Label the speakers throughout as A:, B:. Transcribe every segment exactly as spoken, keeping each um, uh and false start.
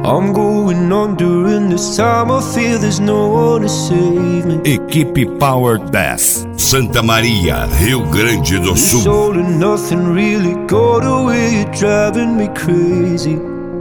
A: I'm going on during this time. I feel there's no one to save me.
B: Equipe Power dez, Santa Maria, Rio Grande do
A: This
B: Sul.
A: all and nothing really got away, you're driving me crazy.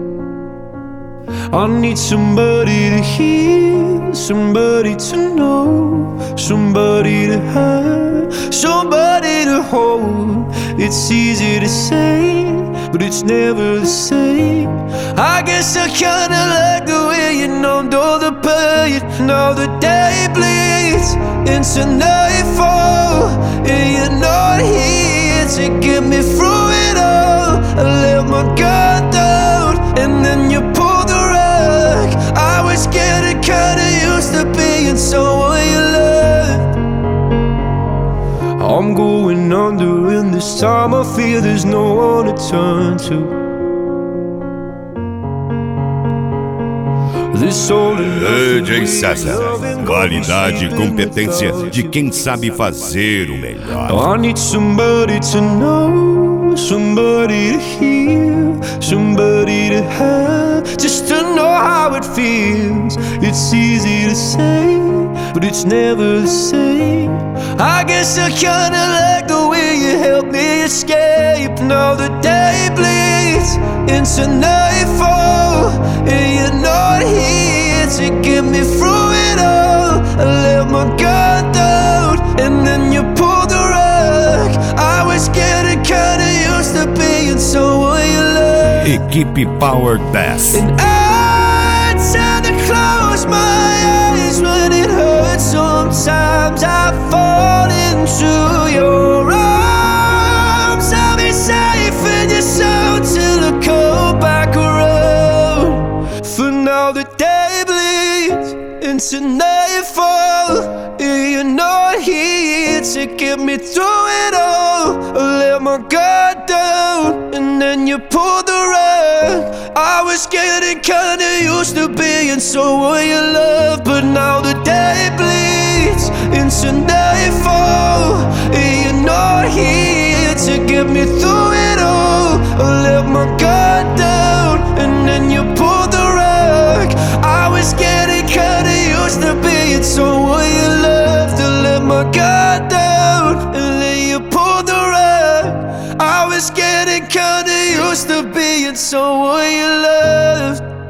A: I need somebody to hear, somebody to know, somebody to have, somebody to hold. It's easy to say, but it's never the same. I guess I kinda like the way you numbed all the pain. Now the day bleeds into nightfall, and you're not here to get me through it all. I let my guard down, and then you pulled the rug. I was getting kinda used to being someone you loved. I'm going under, and this time I feel there's no one to turn to.
B: D J César, qualidade e competência de quem sabe fazer o melhor.
A: I need somebody to know, somebody to hear, somebody to have, just to know how it feels. It's easy to say, but it's never the same. I guess I kinda like the way you help me escape. Now the day bleeds into nightfall, and you're not here to get me through it all. I let my guard down, and then you pulled the rug. I was getting kinda used to being someone you love.
B: Equipe Power dez.
A: And I tend to close my eyes when it hurts. Sometimes I fall into your arms. I'll be safe in your soul till I come back around. For now the day bleeds into nightfall, and you're not here to get me through it all. I let my guard down, and then you pulled the rug. I was getting kinda used to being someone you love, but now the day bleeds into nightfall, and you're not here to get me through it all. I let my guard down, and then you pulled the rug. I was getting kinda used to being someone you loved. To let my guard down, and then you pulled the rug. I was getting kinda used to being someone you loved.